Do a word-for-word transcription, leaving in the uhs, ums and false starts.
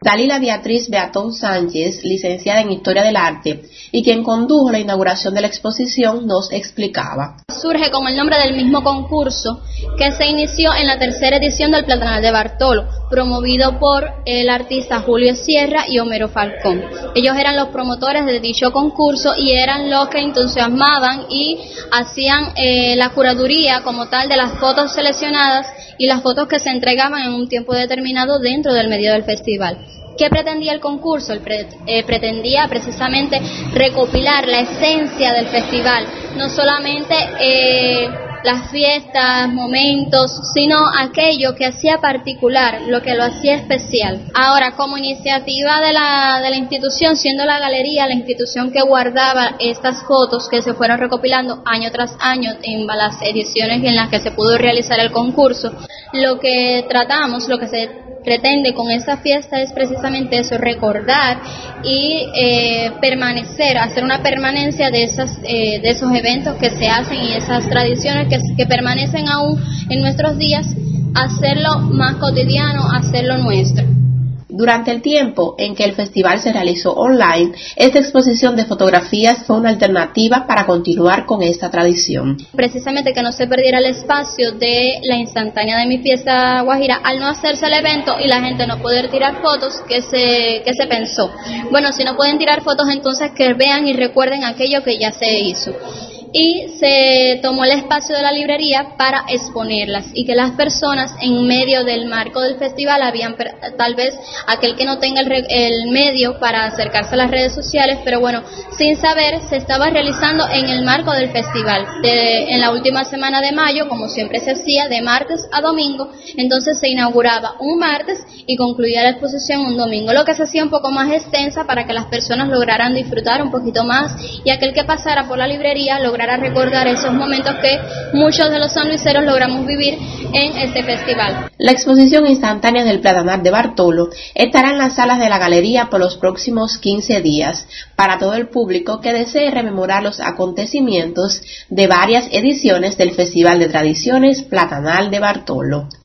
Dalila Beatriz Beatón Sánchez, licenciada en Historia del Arte, y quien condujo la inauguración de la exposición, nos explicaba. Surge con el nombre del mismo concurso que se inició en la tercera edición del Platanal de Bartolo, promovido por el artista Julio Sierra y Homero Falcón. Ellos eran los promotores de dicho concurso y eran los que entusiasmaban y hacían eh, la curaduría como tal de las fotos seleccionadas y las fotos que se entregaban en un tiempo determinado dentro del medio del festival. ¿Qué pretendía el concurso? El pre, eh, pretendía precisamente recopilar la esencia del festival, no solamente eh, las fiestas, momentos, sino aquello que hacía particular, lo que lo hacía especial. Ahora, como iniciativa de la, de la institución, siendo la galería la institución que guardaba estas fotos que se fueron recopilando año tras año en las ediciones en las que se pudo realizar el concurso, lo que tratamos, lo que se pretende con esta fiesta es precisamente eso, recordar y eh, permanecer, hacer una permanencia de esas eh, de esos eventos que se hacen y esas tradiciones que, que permanecen aún en nuestros días, hacerlo más cotidiano, hacerlo nuestro. Durante el tiempo en que el festival se realizó online, esta exposición de fotografías fue una alternativa para continuar con esta tradición. Precisamente que no se perdiera el espacio de la instantánea de mi fiesta guajira, al no hacerse el evento y la gente no poder tirar fotos, que se, que se pensó. Bueno, si no pueden tirar fotos, entonces que vean y recuerden aquello que ya se hizo. Y se tomó el espacio de la librería para exponerlas y que las personas en medio del marco del festival, habían tal vez aquel que no tenga el, el medio para acercarse a las redes sociales, pero bueno, sin saber, se estaba realizando en el marco del festival, de, en la última semana de mayo, como siempre se hacía, de martes a domingo. Entonces se inauguraba un martes y concluía la exposición un domingo, lo que se hacía un poco más extensa para que las personas lograran disfrutar un poquito más y aquel que pasara por la librería lograra a recordar esos momentos que muchos de los sanluiseros logramos vivir en este festival. La exposición instantánea del Platanal de Bartolo estará en las salas de la galería por los próximos quince días para todo el público que desee rememorar los acontecimientos de varias ediciones del Festival de Tradiciones Platanal de Bartolo.